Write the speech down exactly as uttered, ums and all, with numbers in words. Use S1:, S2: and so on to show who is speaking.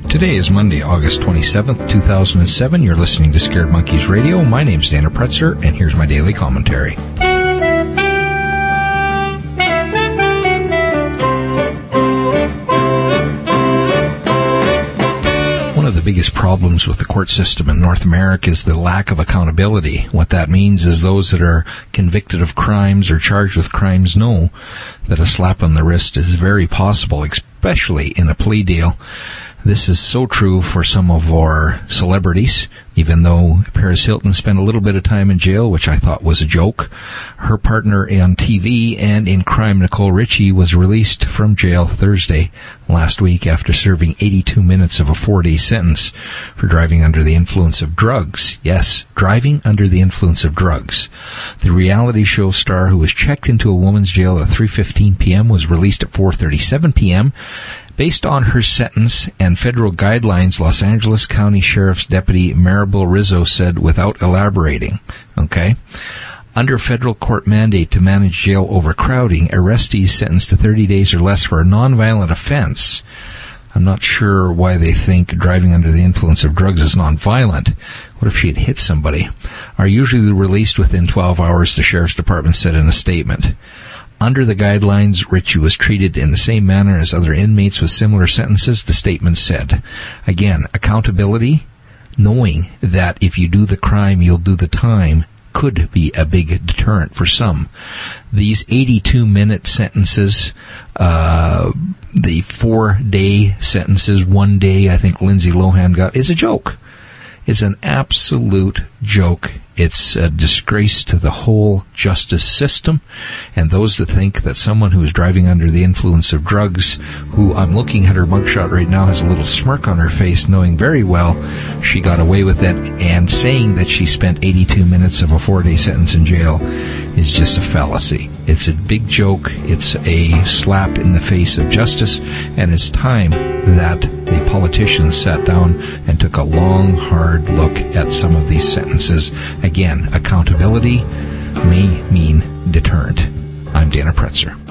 S1: Today is Monday, August twenty-seventh, two thousand seven. You're listening to Scared Monkeys Radio. My name's Dana Pretzer, and here's my daily commentary. One of the biggest problems with the court system in North America is the lack of accountability. What that means is those that are convicted of crimes or charged with crimes know that a slap on the wrist is very possible, especially in a plea deal. This is so true for some of our celebrities. Even though Paris Hilton spent a little bit of time in jail, which I thought was a joke, her partner on T V and in crime, Nicole Richie, was released from jail Thursday last week after serving eighty-two minutes of a four-day sentence for driving under the influence of drugs. Yes, driving under the influence of drugs. The reality show star who was checked into a woman's jail at three fifteen p.m. was released at four thirty-seven p.m. Based on her sentence and federal guidelines, Los Angeles County Sheriff's Deputy Maribel Rizzo said without elaborating, okay, under federal court mandate to manage jail overcrowding, arrestees sentenced to thirty days or less for a nonviolent offense. I'm not sure why they think driving under the influence of drugs is nonviolent. What if she had hit somebody? Are usually released within twelve hours, the Sheriff's Department said in a statement. Under the guidelines, Richie was treated in the same manner as other inmates with similar sentences, the statement said. Again, accountability, knowing that if you do the crime, you'll do the time, could be a big deterrent for some. These eighty-two minute sentences, uh, the four-day sentences, one day I think Lindsay Lohan got, is a joke. It's an absolute joke. It's a disgrace to the whole justice system. And those that think that someone who is driving under the influence of drugs, who I'm looking at her mugshot right now, has a little smirk on her face, knowing very well she got away with it, and saying that she spent eighty-two minutes of a four-day sentence in jail is just a fallacy. It's a big joke. It's a slap in the face of justice. And it's time that the politicians sat down and took a long, hard look at some of these sentences. Again, accountability may mean deterrent. I'm Dana Pretzer.